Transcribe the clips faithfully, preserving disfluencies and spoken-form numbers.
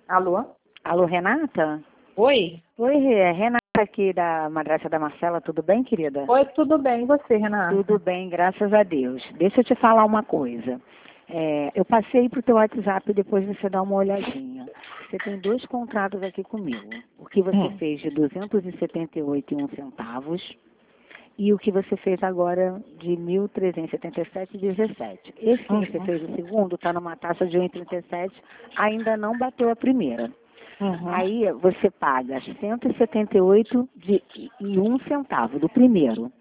Alô? Alô, Renata? Oi? Oi, é Renata aqui da Madraça da Marcela, tudo bem, querida? Oi, tudo bem, e você, Renata? Tudo bem, graças a Deus. Deixa eu te falar uma coisa. É, eu passei para o teu WhatsApp depois você dar uma olhadinha. Você tem dois contratos aqui comigo. O que você Hum. fez de duzentos e setenta e oito e um centavos e o que você fez agora de mil trezentos e setenta e sete e dezessete. Esse que você Uhum. fez o segundo está numa taxa de um vírgula trinta e sete, ainda não bateu a primeira. Uhum. Aí você paga cento e setenta e oito de, e um centavo do primeiro.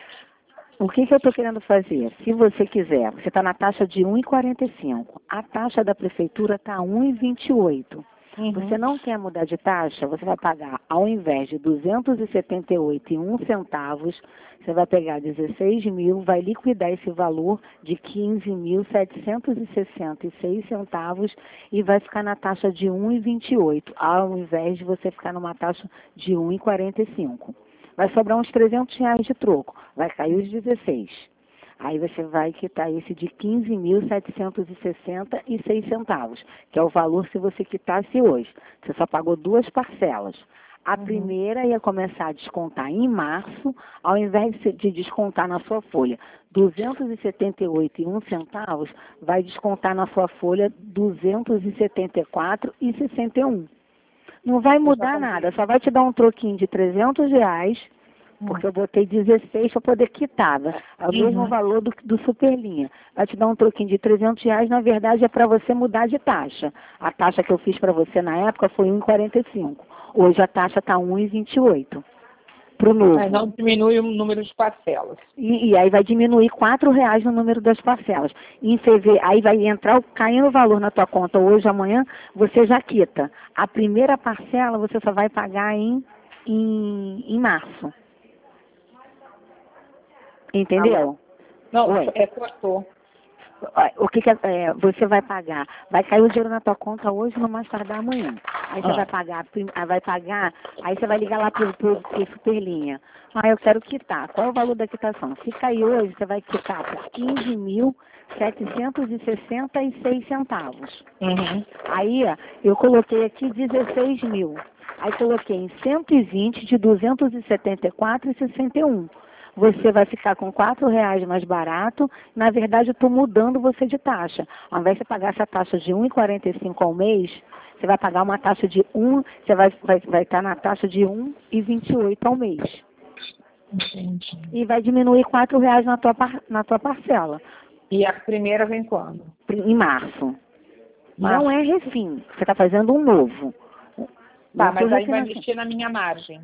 O que, que eu estou querendo fazer? Se você quiser, você está na taxa de um vírgula quarenta e cinco. A taxa da prefeitura está um vírgula vinte e oito. Uhum. Você não quer mudar de taxa, você vai pagar, ao invés de duzentos e setenta e oito e um centavos, você vai pegar dezesseis mil, vai liquidar esse valor de quinze mil setecentos e sessenta e seis centavos e vai ficar na taxa de um vírgula vinte e oito, ao invés de você ficar numa taxa de um vírgula quarenta e cinco. Vai sobrar uns trezentos reais de troco, vai cair os dezesseis. Aí você vai quitar esse de quinze mil setecentos e sessenta e seis centavos, que é o valor se você quitasse hoje. Você só pagou duas parcelas. A Uhum. primeira ia começar a descontar em março, ao invés de descontar na sua folha duzentos e setenta e oito e um centavos, vai descontar na sua folha duzentos e setenta e quatro e sessenta e um. Não vai mudar nada, só vai te dar um troquinho de trezentos reais, porque eu botei dezesseis para poder quitar. É o mesmo Uhum. valor do, do Superlinha. Vai te dar um troquinho de trezentos reais, na verdade é para você mudar de taxa. A taxa que eu fiz para você na época foi um vírgula quarenta e cinco. Hoje a taxa está um vírgula vinte e oito. Para o novo. Aí não diminui o número de parcelas. E, e aí vai diminuir quatro reais no número das parcelas. Em fevereiro, aí vai entrar, caindo o valor na tua conta hoje, amanhã, você já quita. A primeira parcela você só vai pagar em, em, em março. Entendeu? Alô? Não, Oi. é, cortou. O que, que é, é, você vai pagar? Vai cair o dinheiro na tua conta hoje, no mais tardar amanhã. Aí você Ah. vai pagar, prim- ah, vai pagar, aí você vai ligar lá pro, pro, pro Superlinha. Ah, eu quero quitar. Qual é o valor da quitação? Se cair hoje, você vai quitar por quinze mil setecentos e sessenta e seis centavos. Uhum. Aí, ó, eu coloquei aqui dezesseis mil. Aí coloquei em cento e vinte de duzentos e setenta e quatro e sessenta e um. Você vai ficar com quatro reais mais barato. Na verdade, eu estou mudando você de taxa. Ao invés de você pagar essa taxa de um vírgula quarenta e cinco ao mês, você vai pagar uma taxa de um, você vai, vai, vai estar na taxa de um vírgula vinte e oito ao mês. Entendi. E vai diminuir quatro reais na tua, par- na tua parcela, E a primeira vem quando? em março. Março. Não é refim, você está fazendo um novo. Tá, Não tô mas aí vai refinanciando. mexer na minha margem.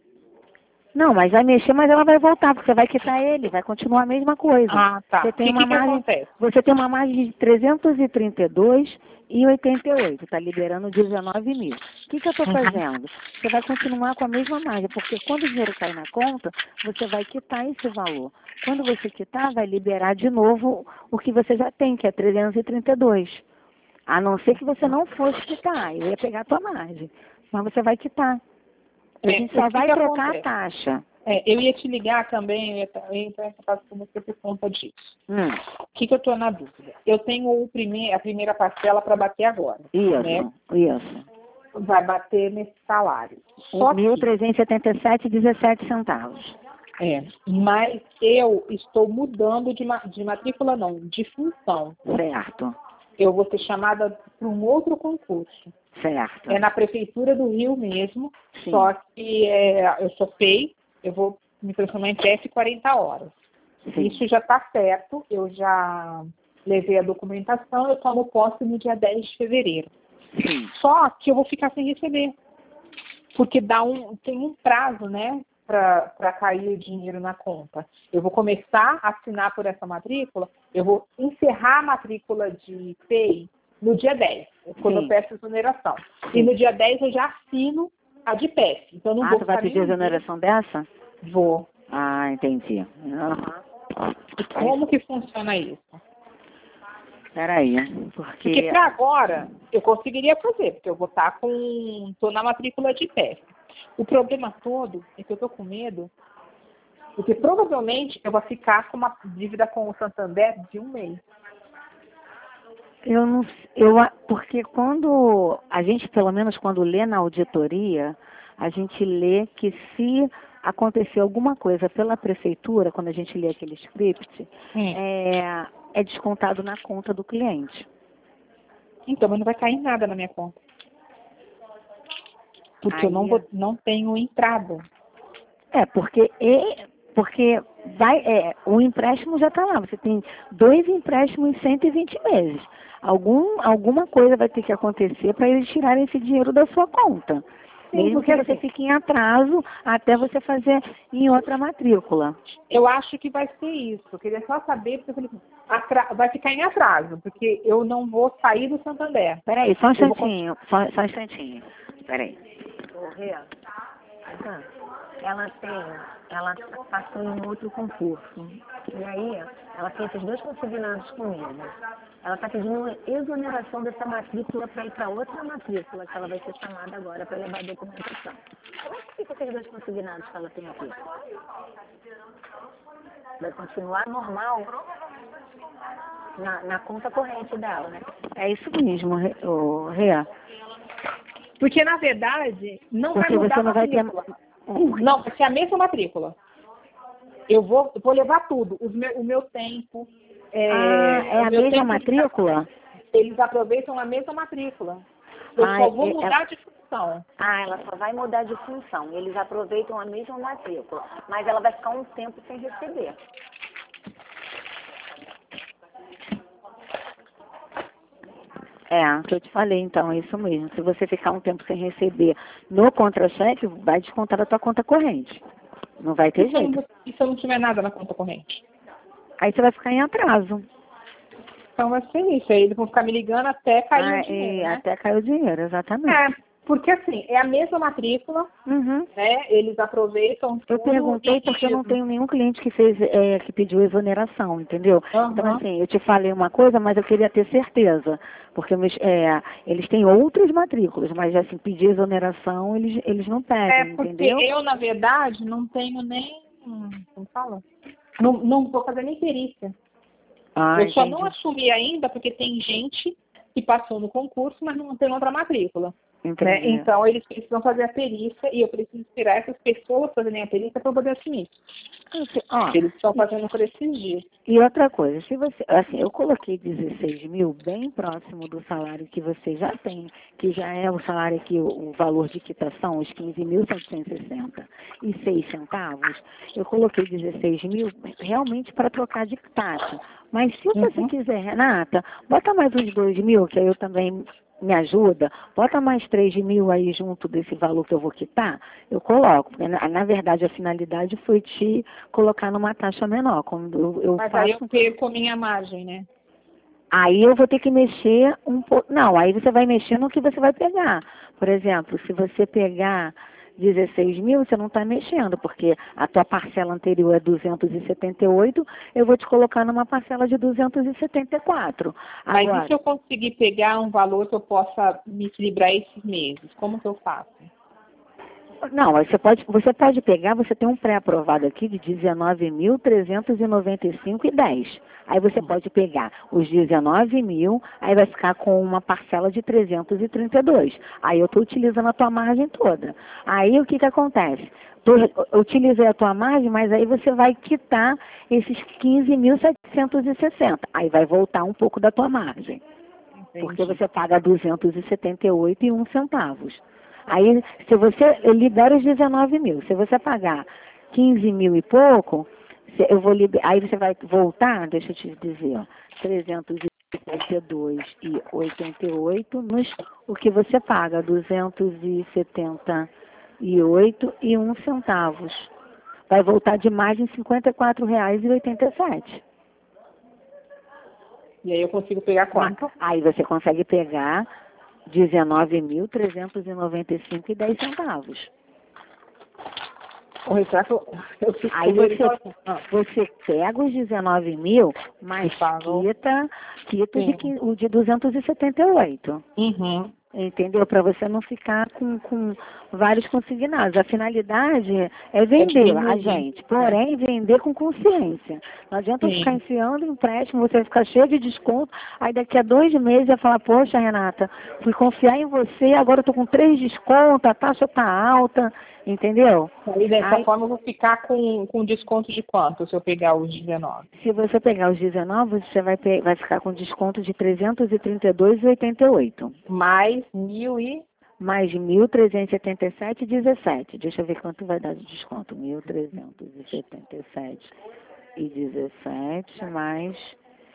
Não, mas vai mexer, mas ela vai voltar, porque você vai quitar ele, vai continuar a mesma coisa. Ah, tá. Você O tem que, uma que, que margem, acontece? você tem uma margem de trezentos e trinta e dois e oitenta e oito, está liberando dezenove mil. O que, que eu estou Uhum. fazendo? Você vai continuar com a mesma margem, porque quando o dinheiro cair na conta, você vai quitar esse valor. Quando você quitar, vai liberar de novo o que você já tem, que é trezentos e trinta e dois. A não ser que você não fosse quitar, eu ia pegar a tua margem. Mas você vai quitar. A É, gente o só que vai que trocar acontece? a taxa. É, eu ia te ligar também, eu ia, eu ia entrar em contato com você por conta disso. Hum. O que, que eu estou na dúvida? Eu tenho o prime a primeira parcela para bater agora. Isso, Né? isso. Vai bater nesse salário. Só mil que, trezentos e setenta e sete e dezessete centavos. é, mas eu estou mudando de, ma de matrícula, não, de função. Certo, Eu vou ser chamada para um outro concurso. certo. É na Prefeitura do Rio mesmo, Sim. só que é, eu sou P E I, eu vou me transformar em P F quarenta horas. Sim. Isso já está certo, eu já levei a documentação, eu tomo posse no dia dez de fevereiro. Sim. Só que eu vou ficar sem receber, porque dá um, tem um prazo, né, para cair o dinheiro na conta. Eu vou começar a assinar por essa matrícula, eu vou encerrar a matrícula de P I no dia dez, quando Sim. eu peço exoneração. Sim. E no dia dez eu já assino a de P E F. Então eu não Ah, vou tu vai ficar pedir nem um dia. exoneração dessa? Vou. Ah, entendi. Aham. E como que funciona isso? Peraí, Porque porque... para agora eu conseguiria fazer, porque eu vou estar com. Estou na matrícula de P E F. O problema todo é que eu estou com medo, porque provavelmente eu vou ficar com uma dívida com o Santander de um mês. Eu não, eu, a- porque quando a gente, pelo menos quando lê na auditoria, a gente lê que se acontecer alguma coisa pela prefeitura, quando a gente lê aquele script, Hum. é, é descontado na conta do cliente. Então, mas não vai cair nada na minha conta. Porque eu não, Aí- vou, não tenho entrada. É, porque, e, porque vai, é, o empréstimo já está lá. Você tem dois empréstimos em cento e vinte meses. Algum, alguma coisa vai ter que acontecer para eles tirarem esse dinheiro da sua conta. Sim, Mesmo porque que você assim, fique em atraso até você fazer em outra matrícula. eu acho que vai ser isso. Eu queria só saber, porque eu falei, atra- vai ficar em atraso, porque eu não vou sair do Santander. Peraí, só um Eu vou instantinho, só, só um instantinho. Peraí. Ô, Rê, tá. ela tem, ela passou em um outro concurso. E aí, ela tem esses dois consignados comigo. Ela está pedindo uma exoneração dessa matrícula para ir para outra matrícula, que ela vai ser chamada agora para levar a documentação. Como é que fica esses dois consignados que ela tem aqui? Vai continuar normal na, na conta corrente dela, né? É isso mesmo, Rê. ô, Rê. Porque, na verdade, não Porque vai mudar você a não vai ter... matrícula. Não, vai ser a mesma matrícula. Eu vou, eu vou levar tudo. Os meu, o meu tempo. É, Ah, é o a meu mesma tempo, matrícula? Eles aproveitam a mesma matrícula. Eu Ah, só vou é- mudar é- de função. Ah, ela só vai mudar de função. Eles aproveitam a mesma matrícula, mas ela vai ficar um tempo sem receber. É, que eu te falei, então, é isso mesmo. Se você ficar um tempo sem receber no contra-cheque, vai descontar da tua conta corrente. Não vai ter E se, eu jeito. não, e se eu não tiver nada na conta corrente? Aí você vai ficar em atraso. Então vai ser isso. Aí eles vão ficar me ligando até cair Ah, o dinheiro, e né? até caiu o dinheiro, exatamente. É, porque assim, é a mesma matrícula, Uhum. né? Eles aproveitam Eu tudo perguntei e- porque eu não tenho nenhum cliente que fez, é, que pediu exoneração, entendeu? Aham. Então, assim, eu te falei uma coisa, mas eu queria ter certeza. Porque meus- é, eles têm outras matrículas, mas assim, pedir exoneração, eles, eles não pedem, É, porque entendeu? eu, na verdade, não tenho nem. Como fala? Não, não vou fazer nem perícia. Ah, Eu só entendi. não assumi ainda porque tem gente que passou no concurso, mas não tem outra matrícula. Né? Entendi. Então, eles precisam fazer a perícia e eu preciso esperar essas pessoas fazerem a perícia para eu poder assumir. Assim, ó, Eles estão fazendo por esses dias. e outra coisa, se você, assim, eu coloquei dezesseis mil bem próximo do salário que você já tem, que já é o salário aqui, o, o valor de quitação, os quinze mil setecentos e sessenta e seis centavos, eu coloquei dezesseis mil realmente para trocar de taxa. Mas se você Uhum. quiser, Renata, bota mais uns dois mil, que aí eu também me ajuda, bota mais três mil aí junto desse valor que eu vou quitar, eu coloco. Porque, na, na verdade, a finalidade foi te colocar numa taxa menor. Quando eu, eu Mas faço... aí eu perco a minha margem, né? Aí eu vou ter que mexer um pouco. Não, aí você vai mexer no que você vai pegar. Por exemplo, se você pegar dezesseis mil, você não está mexendo, porque a tua parcela anterior é duzentos e setenta e oito, eu vou te colocar numa parcela de duzentos e setenta e quatro. Mas Agora, e se eu conseguir pegar um valor que eu possa me equilibrar esses meses? Como que eu faço? não, aí você pode, você pode pegar, você tem um pré-aprovado aqui de dezenove mil trezentos e noventa e cinco e dez. Aí você pode pegar os dezenove mil, aí vai ficar com uma parcela de trezentos e trinta e dois. Aí eu estou utilizando a tua margem toda. Aí o que que acontece? Tô, eu utilizei a tua margem, mas aí você vai quitar esses quinze mil setecentos e sessenta. Aí vai voltar um pouco da tua margem. Entendi. Porque você paga duzentos e setenta e oito e um centavos. Aí, se você, eu libero os dezenove mil. Se você pagar quinze mil e pouco, se- eu vou liber, aí você vai voltar, deixa eu te dizer, ó, trezentos e setenta e dois e oitenta e oito, nos, o que você paga, duzentos e setenta e oito e um centavos. Vai voltar de margem cinquenta e quatro reais e oitenta e sete. E aí eu consigo pegar quanto? Aí você consegue pegar dezenove mil trezentos e noventa e cinco e dez centavos. O retrato, eu fico Aí com ele você, sozinho. Ah, você pega os dezenove mil, mas E paga o- quita, quita o de, Sim. quin- o de duzentos e setenta e oito. Uhum. Entendeu? Para você não ficar com, com vários consignados. A finalidade é vender a gente, porém vender com consciência. Não adianta Sim. ficar enfiando empréstimo, você ficar cheio de desconto, aí daqui a dois meses vai falar, poxa, Renata, fui confiar em você, agora eu tô com três descontos, a taxa tá alta, entendeu? Aí dessa aí, forma eu vou ficar com, com desconto de quanto se eu pegar os dezenove? Se você pegar os dezenove, você vai, pe vai ficar com desconto de trezentos e trinta e dois reais e oitenta e oito centavos. Mais mil e... Mais mil trezentos e setenta e sete reais e dezessete centavos. Deixa eu ver quanto vai dar de desconto. mil trezentos e setenta e sete reais e dezessete centavos mais,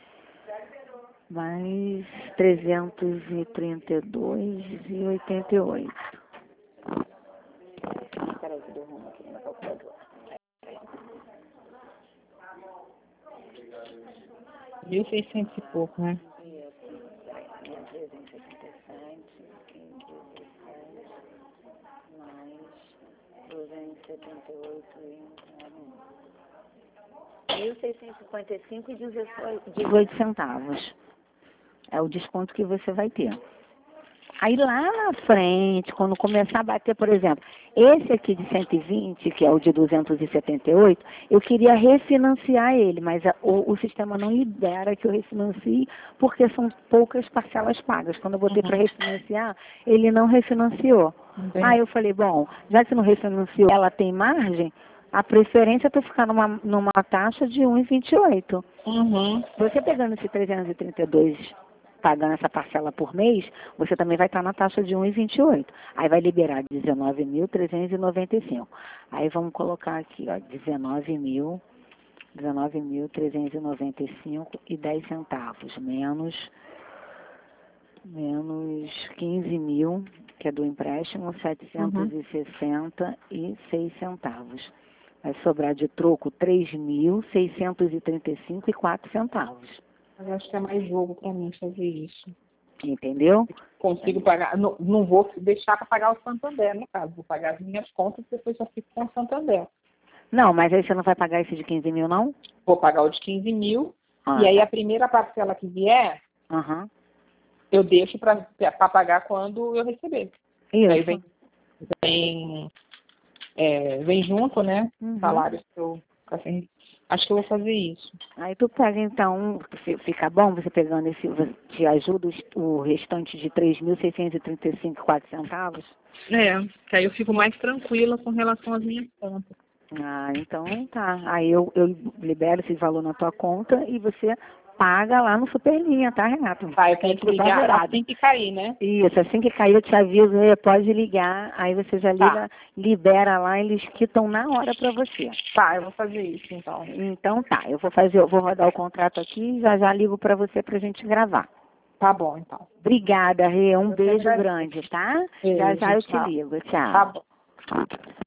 mais trezentos e trinta e dois reais e oitenta e oito centavos. Espera aí, que deu ruim aqui na calculadora. Mil e seiscentos e pouco, né? mil seiscentos e cinquenta e cinco reais e dezoito centavos. É o desconto que você vai ter. Aí lá na frente, quando começar a bater, por exemplo, esse aqui de cento e vinte, que é o de duzentos e setenta e oito, eu queria refinanciar ele, mas a, o, o sistema não libera que eu refinancie, porque são poucas parcelas pagas. Quando eu botei uhum. para refinanciar, ele não refinanciou. Entendi. Aí eu falei, bom, já que não refinanciou, ela tem margem, a preferência é tu ficar numa, numa taxa de um vírgula vinte e oito. Uhum. Você pegando esse trezentos e trinta e dois, pagando essa parcela por mês, você também vai estar na taxa de um vírgula vinte e oito. Aí vai liberar dezenove mil trezentos e noventa e cinco. Aí vamos colocar aqui, ó, dezenove mil trezentos e noventa e cinco e dez centavos, menos, menos quinze mil, que é do empréstimo, setecentos e sessenta e seis centavos. Vai sobrar de troco três mil seiscentos e trinta e cinco e quatro centavos. Eu acho que é mais jogo para mim fazer isso. Entendeu? Consigo pagar, não, não vou deixar para pagar o Santander, no caso. Vou pagar as minhas contas e depois só fico com o Santander. Não, mas aí você não vai pagar esse de quinze mil, não? Vou pagar o de quinze mil. Ah, e aí a primeira parcela que vier, uhum. eu deixo para pagar quando eu receber. Isso. Aí vem, vem, é, vem junto, né? Uhum. Salários que eu... Assim, acho que eu vou fazer isso. Aí tu pega, então, fica bom você pegando esse, te ajuda o restante de três mil seiscentos e trinta e cinco e quatro centavos? É, que aí eu fico mais tranquila com relação às minhas contas. Ah, então tá. Aí eu, eu libero esse valor na tua conta e você paga lá no Superlinha, tá, Renato? Tá, eu tenho que ligar assim que cair, né? Isso, assim que cair eu te aviso, pode ligar, aí você já liga, tá. Libera lá, eles quitam na hora pra você. Tá, eu vou fazer isso então. Então tá, eu vou fazer, eu vou rodar o contrato aqui e já já ligo pra você pra gente gravar. Tá bom, então. Obrigada, Rê, um eu beijo grande, tá? Beijo, já já eu tchau. Te ligo, tchau. Tá bom.